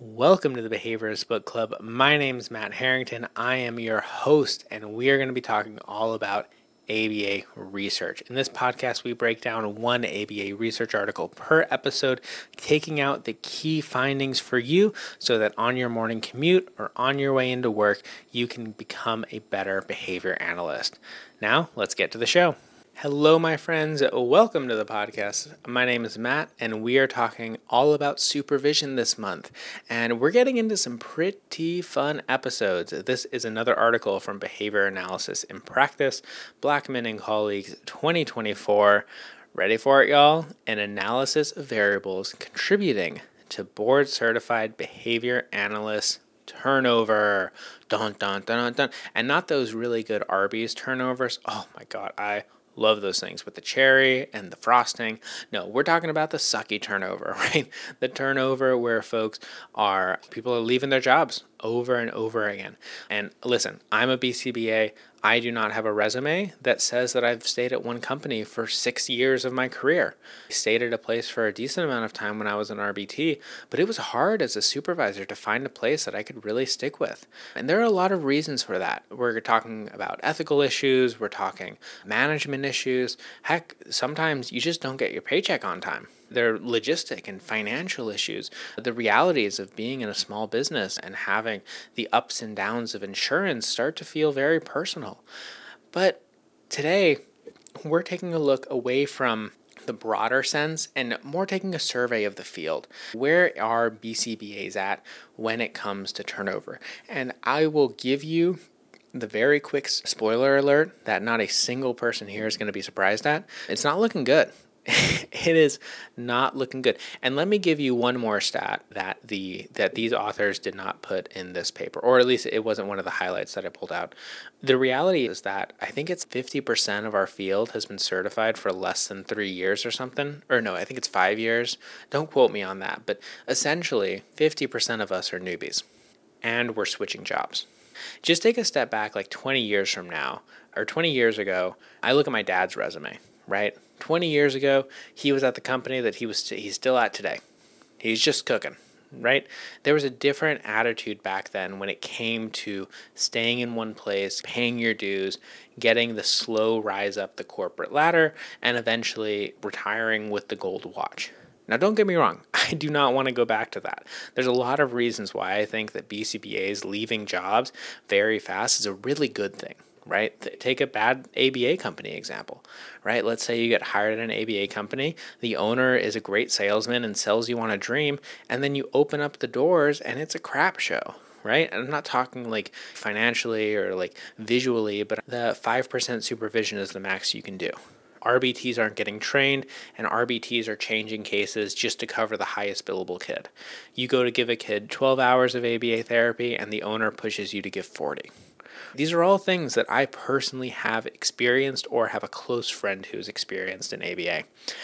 Welcome to the Behaviorist Book Club. My name is Matt Harrington. I am your host, and we are going to be talking all about ABA research. In this podcast, we break down one ABA research article per episode, taking out the key findings for you so that on your morning commute or on your way into work, you can become a better behavior analyst. Now, let's get to the show. Hello, my friends. Welcome to the podcast. My name is Matt, and we are talking all about supervision this month. And we're getting into some pretty fun episodes. This is another article from Behavior Analysis in Practice, Blackman and Colleagues 2024. Ready for it, y'all? An analysis of variables contributing to board-certified behavior analysts turnover. Dun, dun, dun, dun, dun. And not those really good Arby's turnovers. Oh my God, I love those things with the cherry and the frosting. No, we're talking about the sucky turnover, right? The turnover where people are leaving their jobs over and over again. And listen, I'm a BCBA. I do not have a resume that says that I've stayed at one company for 6 years of my career. I stayed at a place for a decent amount of time when I was an RBT, but it was hard as a supervisor to find a place that I could really stick with. And there are a lot of reasons for that. We're talking about ethical issues. We're talking management issues. Heck, sometimes you just don't get your paycheck on time. There are logistic and financial issues, the realities of being in a small business and having the ups and downs of insurance start to feel very personal. But today, we're taking a look away from the broader sense and more taking a survey of the field. Where are BCBAs at when it comes to turnover? And I will give you the very quick spoiler alert that not a single person here is going to be surprised at. It's not looking good. It is not looking good. And let me give you one more stat that these authors did not put in this paper, or at least it wasn't one of the highlights that I pulled out. The reality is that I think it's 50% of our field has been certified for less than 3 years or something. Or no, I think it's 5 years. Don't quote me on that. But essentially, 50% of us are newbies, and we're switching jobs. Just take a step back like 20 years from now, or 20 years ago, I look at my dad's resume, right? 20 years ago, he was at the company that he's still at today. He's just cooking, right? There was a different attitude back then when it came to staying in one place, paying your dues, getting the slow rise up the corporate ladder, and eventually retiring with the gold watch. Now, don't get me wrong. I do not want to go back to that. There's a lot of reasons why I think that BCBAs leaving jobs very fast is a really good thing. Right? Take a bad ABA company example, right? Let's say you get hired at an ABA company, the owner is a great salesman and sells you on a dream, and then you open up the doors and it's a crap show, right? I'm not talking like financially or like visually, but the 5% supervision is the max you can do. RBTs aren't getting trained, and RBTs are changing cases just to cover the highest billable kid. You go to give a kid 12 hours of ABA therapy, and the owner pushes you to give 40. These are all things that I personally have experienced or have a close friend who's experienced in ABA.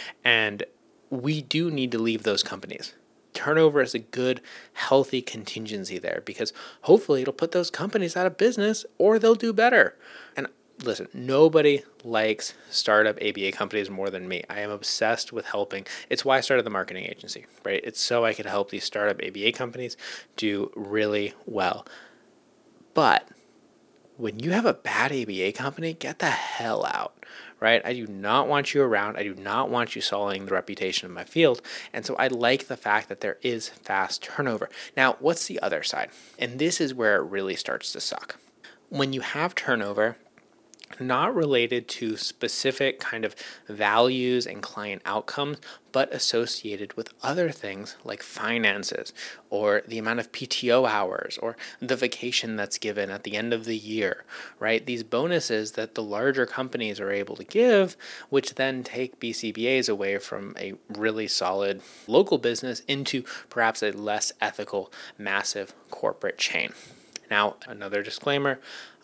And we do need to leave those companies. Turnover is a good, healthy contingency there because hopefully it'll put those companies out of business or they'll do better. And listen, nobody likes startup ABA companies more than me. I am obsessed with helping. It's why I started the marketing agency, right? It's so I could help these startup ABA companies do really well. But when you have a bad ABA company, get the hell out, right? I do not want you around. I do not want you sullying the reputation of my field. And so I like the fact that there is fast turnover. Now, what's the other side? And this is where it really starts to suck. When you have turnover, not related to specific kind of values and client outcomes, but associated with other things like finances or the amount of PTO hours or the vacation that's given at the end of the year, right? These bonuses that the larger companies are able to give, which then take BCBAs away from a really solid local business into perhaps a less ethical, massive corporate chain. Now, another disclaimer,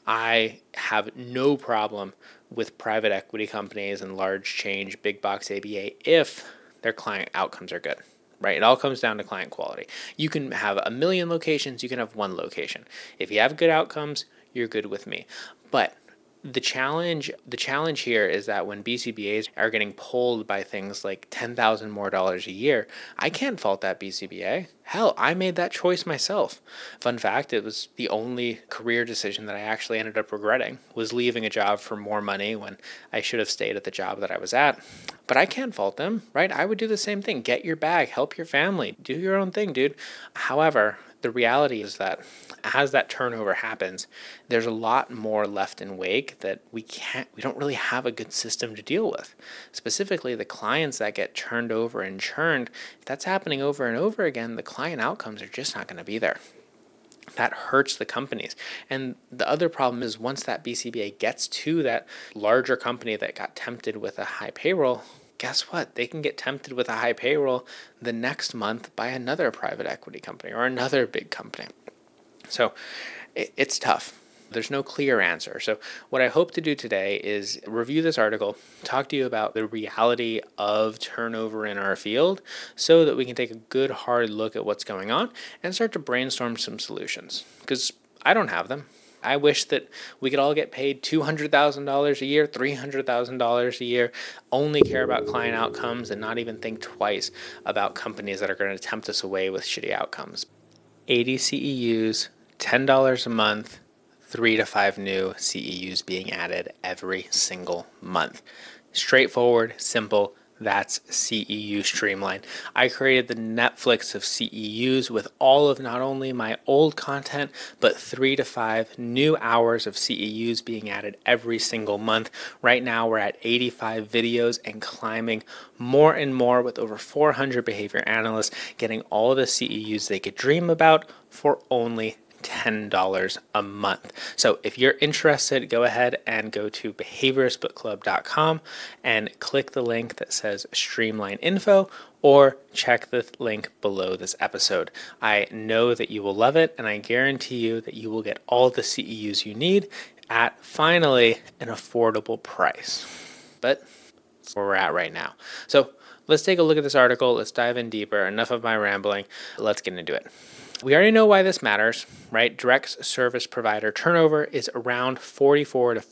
I have no problem with private equity companies and large change, big box ABA if their client outcomes are good, right? It all comes down to client quality. You can have 1 million locations, you can have one location. If you have good outcomes, you're good with me. But the challenge here is that when BCBAs are getting pulled by things like $10,000 more a year, I can't fault that BCBA. Hell, I made that choice myself. Fun fact, it was the only career decision that I actually ended up regretting, was leaving a job for more money when I should have stayed at the job that I was at. But I can't fault them, right? I would do the same thing. Get your bag, help your family, do your own thing, dude. However, the reality is that as that turnover happens, there's a lot more left in wake that we don't really have a good system to deal with. Specifically, the clients that get turned over and churned, if that's happening over and over again, the client outcomes are just not going to be there. That hurts the companies. And the other problem is once that BCBA gets to that larger company that got tempted with a high payroll, guess what? They can get tempted with a high payroll the next month by another private equity company or another big company. So it's tough. There's no clear answer. So what I hope to do today is review this article, talk to you about the reality of turnover in our field so that we can take a good hard look at what's going on and start to brainstorm some solutions, because I don't have them. I wish that we could all get paid $200,000 a year, $300,000 a year, only care about client outcomes and not even think twice about companies that are going to tempt us away with shitty outcomes. 80 CEUs, $10 a month, 3 to 5 new CEUs being added every single month. Straightforward, simple. That's CEU Streamline. I created the Netflix of CEUs with all of not only my old content, but 3 to 5 new hours of CEUs being added every single month. Right now, we're at 85 videos and climbing more and more, with over 400 behavior analysts getting all the CEUs they could dream about for only $10 a month. So if you're interested, go ahead and go to behavioristbookclub.com and click the link that says Streamline Info, or check the link below this episode. I know that you will love it, and I guarantee you that you will get all the CEUs you need at finally an affordable price. But that's where we're at right now. So let's take a look at this article. Let's dive in deeper. Enough of my rambling. Let's get into it. We already know why this matters, right? Direct service provider turnover is around 44 to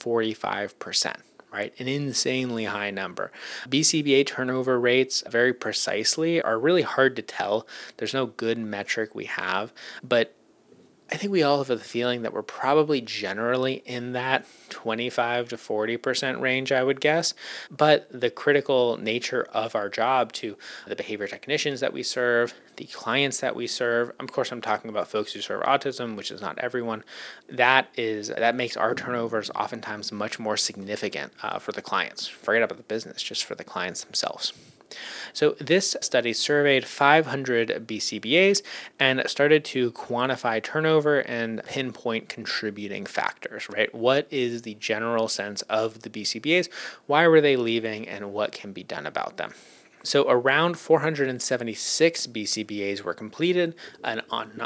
45%, right? An insanely high number. BCBA turnover rates, very precisely, are really hard to tell. There's no good metric we have, but I think we all have the feeling that we're probably generally in that 25 to 40% range, I would guess. But the critical nature of our job to the behavior technicians that we serve, the clients that we serve, of course, I'm talking about folks who serve autism, which is not everyone, that makes our turnovers oftentimes much more significant for the clients. Forget about the business, just for the clients themselves. So this study surveyed 500 BCBAs and started to quantify turnover and pinpoint contributing factors, right? What is the general sense of the BCBAs? Why were they leaving, and what can be done about them? So around 476 BCBAs were completed an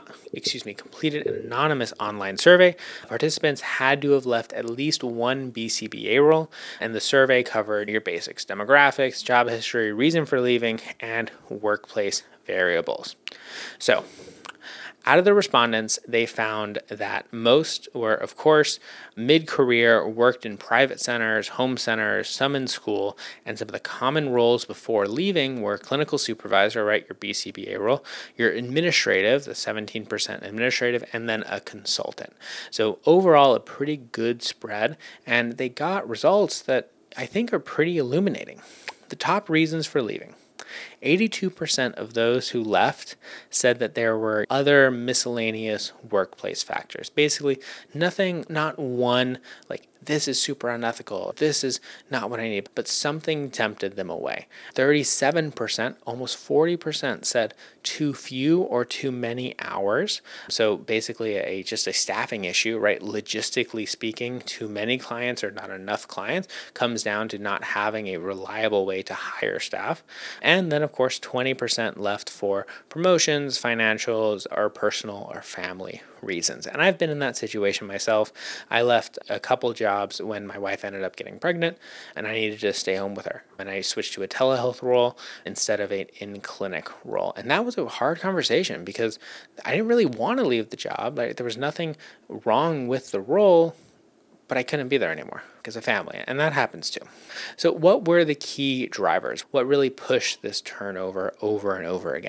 anonymous online survey. Participants had to have left at least one BCBA role, and the survey covered your basics: demographics, job history, reason for leaving, and workplace variables. So out of the respondents, they found that most were, of course, mid-career, worked in private centers, home centers, some in school, and some of the common roles before leaving were clinical supervisor, right, your BCBA role, your administrative, the 17% administrative, and then a consultant. So overall, a pretty good spread, and they got results that I think are pretty illuminating. The top reasons for leaving. 82% of those who left said that there were other miscellaneous workplace factors. Basically, nothing, not one, like, this is super unethical, this is not what I need, but something tempted them away. 37%, almost 40%, said too few or too many hours. So basically just a staffing issue, right? Logistically speaking, too many clients or not enough clients comes down to not having a reliable way to hire staff. And then, of course, 20% left for promotions, financials, or personal or family reasons. And I've been in that situation myself. I left a couple jobs when my wife ended up getting pregnant, and I needed to stay home with her. And I switched to a telehealth role instead of an in-clinic role. And that was a hard conversation because I didn't really want to leave the job. Like, there was nothing wrong with the role, but I couldn't be there anymore because of family, and that happens too. So what were the key drivers? What really pushed this turnover over and over again?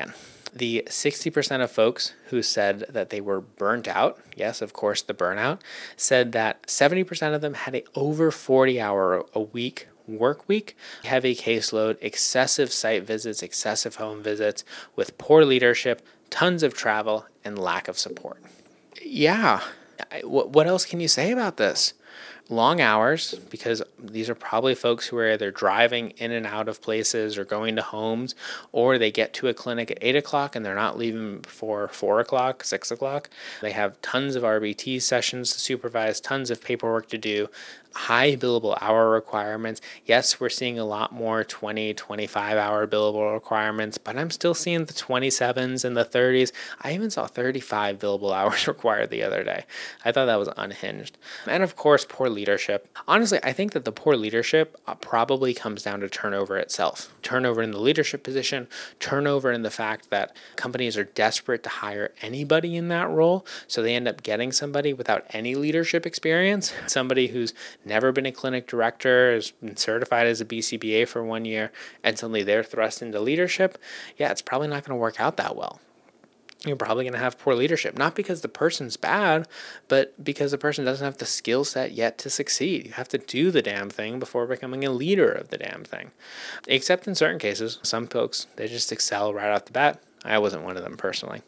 The 60% of folks who said that they were burnt out, yes, of course, the burnout, said that 70% of them had a over 40-hour a week work week, heavy caseload, excessive site visits, excessive home visits with poor leadership, tons of travel, and lack of support. Yeah, what else can you say about this? Long hours, because these are probably folks who are either driving in and out of places or going to homes, or they get to a clinic at 8 o'clock and they're not leaving before 4 o'clock, 6 o'clock. They have tons of RBT sessions to supervise, tons of paperwork to do, high billable hour requirements. Yes, we're seeing a lot more 20, 25-hour billable requirements, but I'm still seeing the 27s and the 30s. I even saw 35 billable hours required the other day. I thought that was unhinged. And of course, poor leadership. Honestly, I think that the poor leadership probably comes down to turnover itself. Turnover in the leadership position, turnover in the fact that companies are desperate to hire anybody in that role, so they end up getting somebody without any leadership experience, somebody who's never been a clinic director, has been certified as a BCBA for 1 year, and suddenly they're thrust into leadership. Yeah, it's probably not going to work out that well. You're probably going to have poor leadership, not because the person's bad, but because the person doesn't have the skill set yet to succeed. You have to do the damn thing before becoming a leader of the damn thing. Except in certain cases, some folks, they just excel right off the bat. I wasn't one of them personally.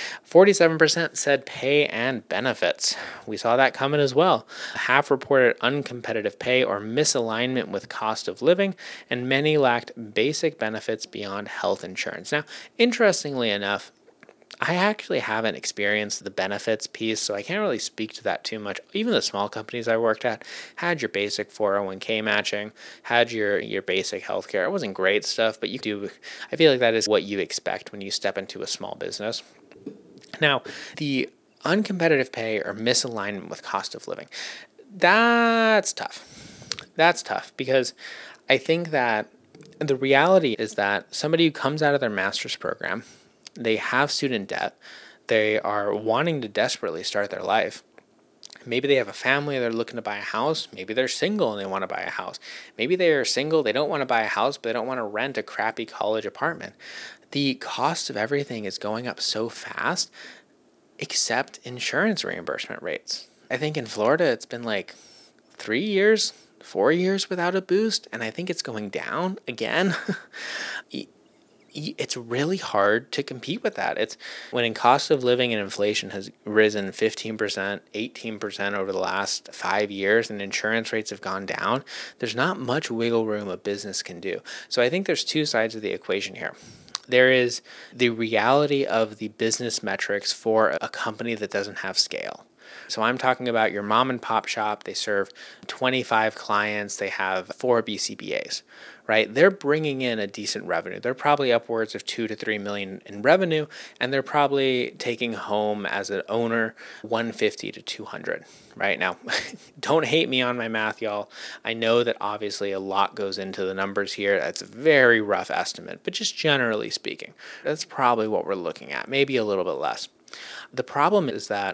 47% said pay and benefits. We saw that coming as well. Half reported uncompetitive pay or misalignment with cost of living, and many lacked basic benefits beyond health insurance. Now, interestingly enough, I actually haven't experienced the benefits piece, so I can't really speak to that too much. Even the small companies I worked at had your basic 401k matching, had your basic healthcare. It wasn't great stuff, but I feel like that is what you expect when you step into a small business. Now, the uncompetitive pay or misalignment with cost of living, that's tough. That's tough because I think that the reality is that somebody who comes out of their master's program, they have student debt, they are wanting to desperately start their life. Maybe they have a family, they're looking to buy a house. Maybe they're single and they want to buy a house. Maybe they are single, they don't want to buy a house, but they don't want to rent a crappy college apartment. The cost of everything is going up so fast, except insurance reimbursement rates. I think in Florida, it's been like 3 years, 4 years without a boost, and I think it's going down again. It's really hard to compete with that. It's when cost of living and inflation has risen 15%, 18% over the last 5 years, and insurance rates have gone down, there's not much wiggle room a business can do. So I think there's two sides of the equation here. There is the reality of the business metrics for a company that doesn't have scale. So I'm talking about your mom and pop shop. They serve 25 clients. They have 4 BCBAs, right? They're bringing in a decent revenue. They're probably upwards of 2 to 3 million in revenue, and they're probably taking home as an owner 150 to 200. Right now, don't hate me on my math, y'all. I know that obviously a lot goes into the numbers here. That's a very rough estimate, but just generally speaking, that's probably what we're looking at, maybe a little bit less. The problem is that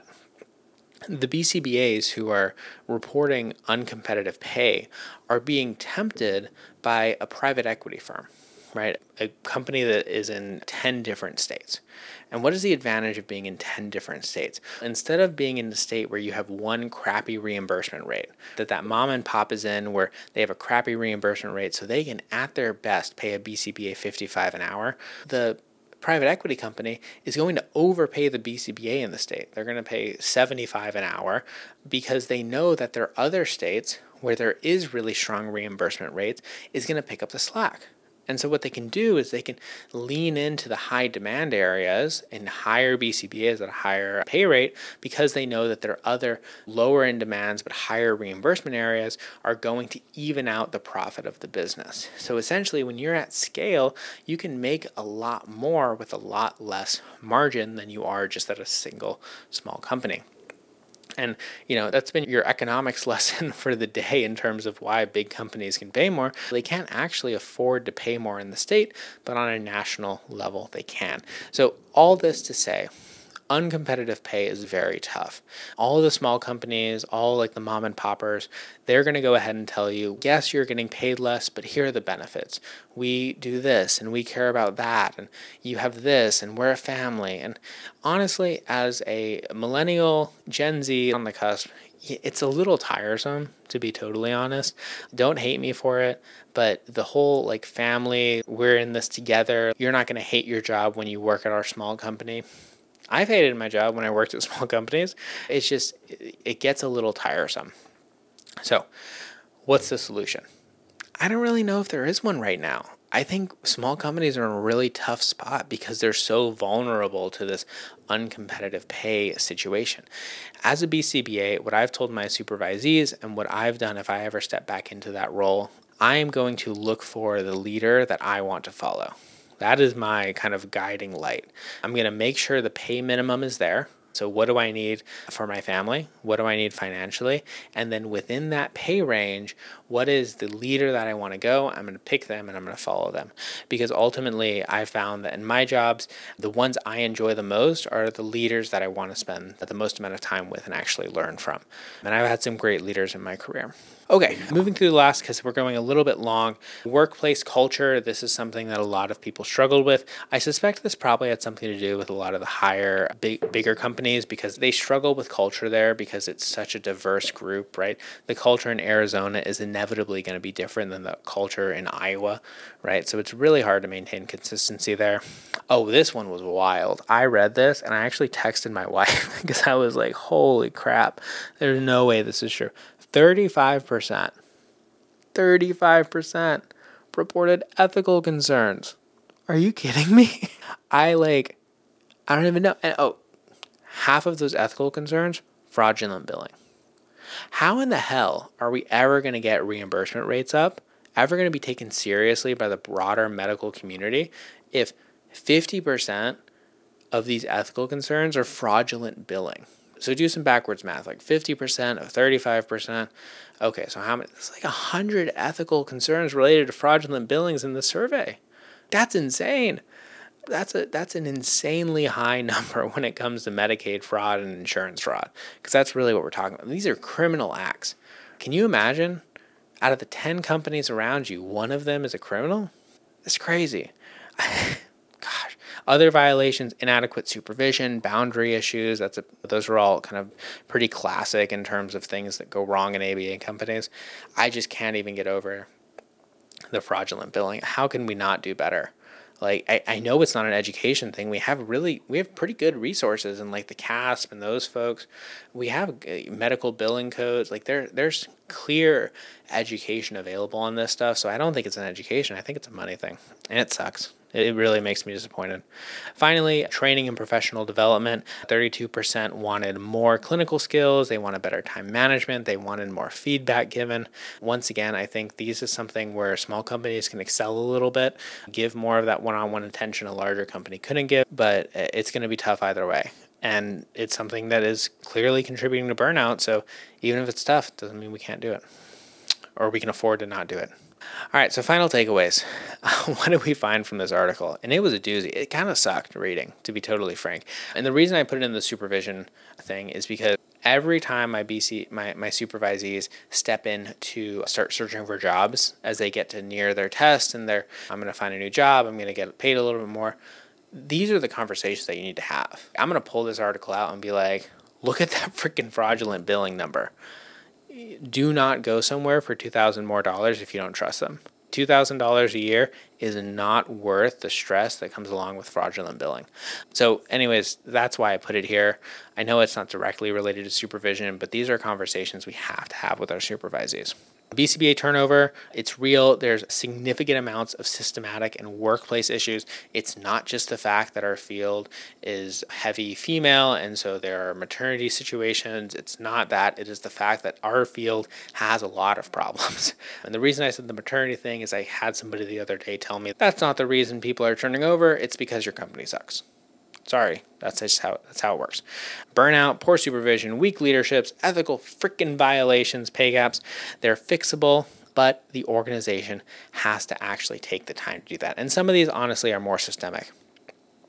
the BCBAs who are reporting uncompetitive pay are being tempted by a private equity firm, right? A company that is in 10 different states. And what is the advantage of being in 10 different states? Instead of being in the state where you have one crappy reimbursement rate, that mom and pop is in where they have a crappy reimbursement rate so they can at their best pay a BCBA 55 an hour, the private equity company is going to overpay the BCBA in the state. They're going to pay 75 an hour because they know that their other states where there is really strong reimbursement rates is going to pick up the slack. And so what they can do is they can lean into the high demand areas and hire BCBAs at a higher pay rate because they know that their other lower in demands but higher reimbursement areas are going to even out the profit of the business. So essentially when you're at scale, you can make a lot more with a lot less margin than you are just at a single small company. And, that's been your economics lesson for the day in terms of why big companies can pay more. They can't actually afford to pay more in the state, but on a national level, they can. So all this to say, uncompetitive pay is very tough. All the small companies, all like the mom and poppers, they're going to go ahead and tell you, yes, you're getting paid less, but here are the benefits. We do this and we care about that, and you have this, and we're a family. And honestly, as a millennial, Gen Z on the cusp, it's a little tiresome, to be totally honest. Don't hate me for it, but the whole like family, we're in this together. You're not going to hate your job when you work at our small company. I've hated my job when I worked at small companies. It's just, it gets a little tiresome. So what's the solution? I don't really know if there is one right now. I think small companies are in a really tough spot because they're so vulnerable to this uncompetitive pay situation. As a BCBA, what I've told my supervisees and what I've done if I ever step back into that role, I am going to look for the leader that I want to follow. That is my kind of guiding light. I'm going to make sure the pay minimum is there. So what do I need for my family? What do I need financially? And then within that pay range, what is the leader that I want to go? I'm going to pick them and I'm going to follow them. Because ultimately, I found that in my jobs, the ones I enjoy the most are the leaders that I want to spend the most amount of time with and actually learn from. And I've had some great leaders in my career. Okay, moving through the last, because we're going a little bit long. Workplace culture, this is something that a lot of people struggled with. I suspect this probably had something to do with a lot of the higher, bigger companies because they struggle with culture there because it's such a diverse group, right? The culture in Arizona is inevitably going to be different than the culture in Iowa, right? So it's really hard to maintain consistency there. Oh, this one was wild. I read this and I actually texted my wife because I was like, holy crap, there's no way this is true. 35% reported ethical concerns. Are you kidding me? I don't even know. And half of those ethical concerns, fraudulent billing. How in the hell are we ever going to get reimbursement rates up, ever going to be taken seriously by the broader medical community if 50% of these ethical concerns are fraudulent billing? So do some backwards math, like 50% of 35%. Okay, so how many? It's like 100 ethical concerns related to fraudulent billings in the survey. That's insane. That's an insanely high number when it comes to Medicaid fraud and insurance fraud, because that's really what we're talking about. These are criminal acts. Can you imagine? Out of the 10 companies around you, one of them is a criminal? That's crazy. Gosh. Other violations, inadequate supervision, boundary issues, those are all kind of pretty classic in terms of things that go wrong in ABA companies. I just can't even get over the fraudulent billing. How can we not do better? Like, I know it's not an education thing. We have pretty good resources and like the CASP and those folks. We have medical billing codes. Like there's clear education available on this stuff. So I don't think it's an education. I think it's a money thing, and it sucks. It really makes me disappointed. Finally, training and professional development. 32% wanted more clinical skills. They wanted better time management. They wanted more feedback given. Once again, I think these is something where small companies can excel a little bit, give more of that one-on-one attention a larger company couldn't give, but it's going to be tough either way. And it's something that is clearly contributing to burnout. So even if it's tough, it doesn't mean we can't do it, or we can afford to not do it. All right, so final takeaways. What did we find from this article? And it was a doozy. It kind of sucked reading, to be totally frank. And the reason I put it in the supervision thing is because every time my supervisees step in to start searching for jobs as they get to near their test and I'm going to find a new job, I'm going to get paid a little bit more. These are the conversations that you need to have. I'm going to pull this article out and be like, look at that freaking fraudulent billing number. Do not go somewhere for $2,000 more if you don't trust them. $2,000 a year is not worth the stress that comes along with fraudulent billing. So anyways, that's why I put it here. I know it's not directly related to supervision, but these are conversations we have to have with our supervisees. BCBA turnover, it's real. There's significant amounts of systematic and workplace issues. It's not just the fact that our field is heavy female and so there are maternity situations. It's not that. It is the fact that our field has a lot of problems. And the reason I said the maternity thing is I had somebody the other day tell me that's not the reason people are turning over. It's because your company sucks. Sorry, that's how it works. Burnout, poor supervision, weak leaderships, ethical freaking violations, pay gaps, they're fixable, but the organization has to actually take the time to do that. And some of these, honestly, are more systemic.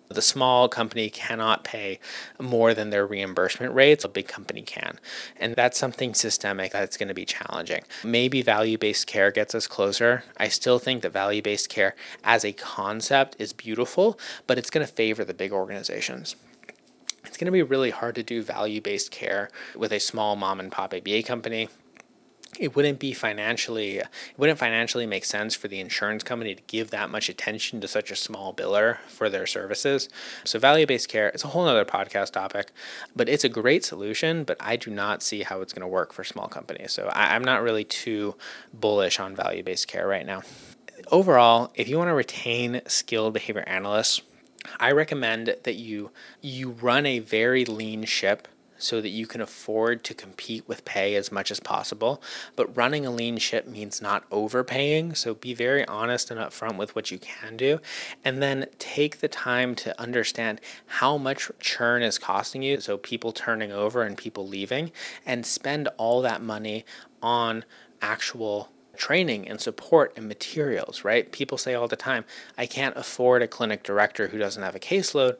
The small company cannot pay more than their reimbursement rates. A big company can. And that's something systemic that's going to be challenging. Maybe value-based care gets us closer. I still think that value-based care as a concept is beautiful, but it's going to favor the big organizations. It's going to be really hard to do value-based care with a small mom and pop ABA company. It wouldn't financially make sense for the insurance company to give that much attention to such a small biller for their services. So value-based care is a whole other podcast topic, but it's a great solution, but I do not see how it's going to work for small companies. So I'm not really too bullish on value-based care right now. Overall, if you want to retain skilled behavior analysts, I recommend that you run a very lean ship so that you can afford to compete with pay as much as possible. But running a lean ship means not overpaying. So be very honest and upfront with what you can do. And then take the time to understand how much churn is costing you. So people turning over and people leaving, and spend all that money on actual training and support and materials, right? People say all the time, I can't afford a clinic director who doesn't have a caseload.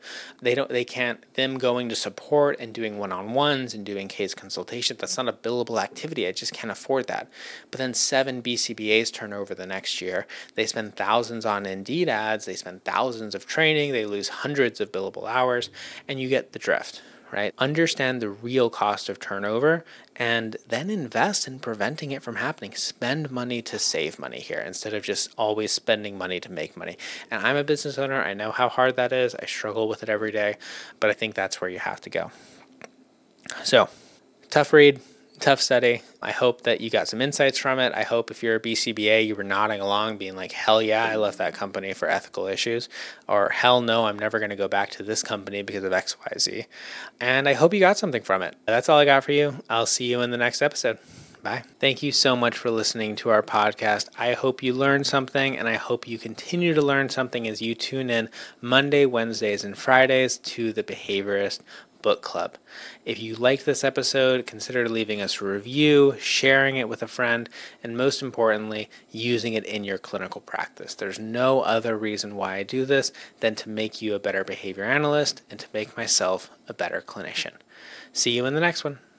Them going to support and doing one-on-ones and doing case consultation, that's not a billable activity. I just can't afford that. But then 7 BCBAs turn over the next year. They spend thousands on Indeed ads. They spend thousands of training. They lose hundreds of billable hours, and you get the drift. Right? Understand the real cost of turnover and then invest in preventing it from happening. Spend money to save money here instead of just always spending money to make money. And I'm a business owner. I know how hard that is. I struggle with it every day, but I think that's where you have to go. So, tough read. Tough study. I hope that you got some insights from it. I hope if you're a BCBA, you were nodding along being like, hell yeah, I left that company for ethical issues, or hell no, I'm never going to go back to this company because of XYZ. And I hope you got something from it. That's all I got for you. I'll see you in the next episode. Bye. Thank you so much for listening to our podcast. I hope you learned something, and I hope you continue to learn something as you tune in Monday, Wednesdays, and Fridays to the Behaviorist Book Club. If you like this episode, consider leaving us a review, sharing it with a friend, and most importantly, using it in your clinical practice. There's no other reason why I do this than to make you a better behavior analyst and to make myself a better clinician. See you in the next one.